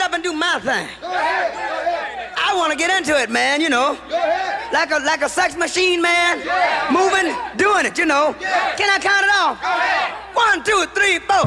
up and do my thing. I want to get into it, man, you know. Like a sex machine, man. Moving, doing it, you know. Can I count it off? 1, 2, 3, 4.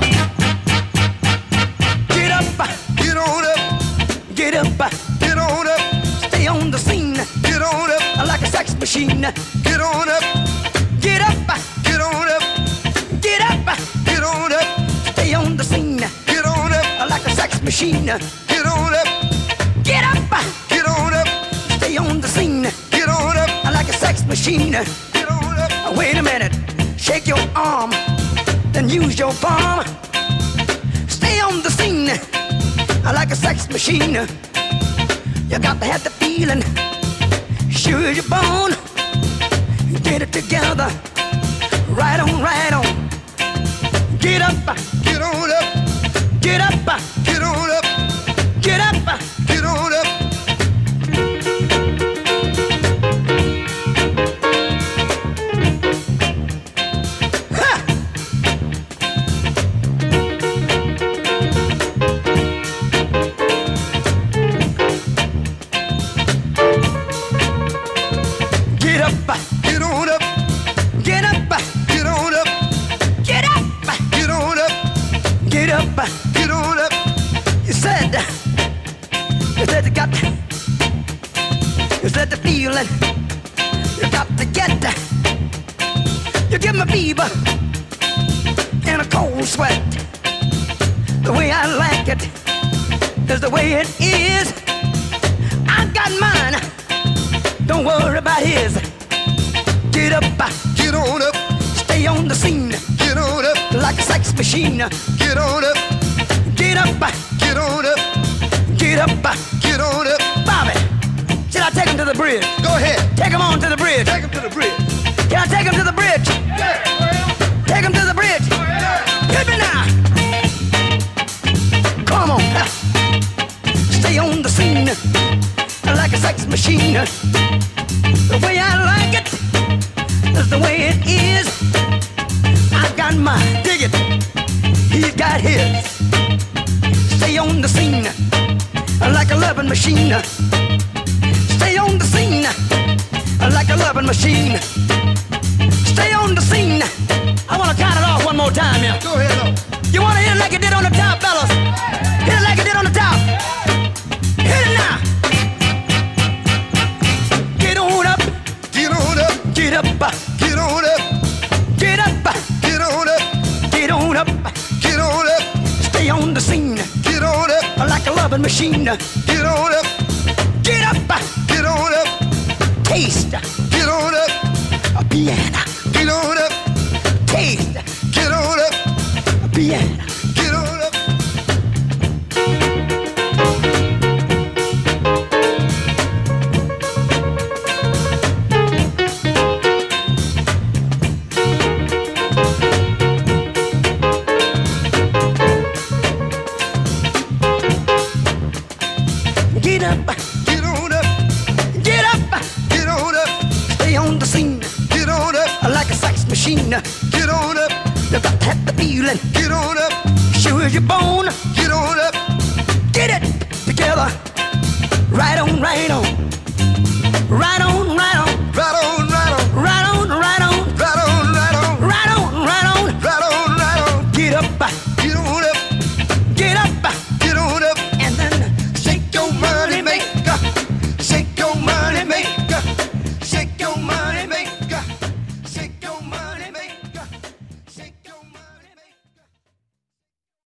Get up, Get on up, get up, get on up, stay on the scene. get on up, Like a sex machine. get on up, Get up, get on up, get up, get on up, stay on the scene. get on up, Like a sex machine. get on up, Get up, get on up, stay on the scene. get on up, Like a sex machine. get on up. Wait a minute, shake your arm, then use your palm. Stay on the scene like a sex machine. You got to have the feeling, sure you're born. Get it together, right on, right on. Get up, Get on up, get up, get on up, get up. get on up. Ha! Get up, Get on up, get up, get on up, get up, get on up, get up. get on up. You said you got, you said the feeling, you got to get. You give me fever and a cold sweat. The way I like it is the way it is. I got mine, don't worry about his. Get up, Get on up, stay on the scene get on up, like a sex machine. get on up, Get up, get on up, get up. get on up. Bobby, should I take him to the bridge? Go ahead, Take him on to the bridge. take him to the bridge. Can I take him to the bridge? Take him to the bridge. Hit me now. Come on. Stay on the scene like a sex machine. The way I like it is the way it is. I got mine. Dig it. He's got his. Stay on the scene like a loving machine. Stay on the scene like a loving machine. Stay on the scene. I want to count it off one more time here. Go ahead, up. You want to hit it like it did on the top, fellas? Hit it like it did on the top. Hit it now. Get on up. Get on up, Get up. get on up, Get up. get on up, Get on up. get on up, Stay on the scene get on up, like a loving machine. get on up, Get up. get on up, Taste get on up, a piano. get on up, Taste get on up, a piano. get on up. Get up. Get on up, Get up. get on up, Stay on the scene get on up, like a sex machine. get on up, You got to have the feeling, get on up, sure as you're born. get on up. Get it together, right on, right on.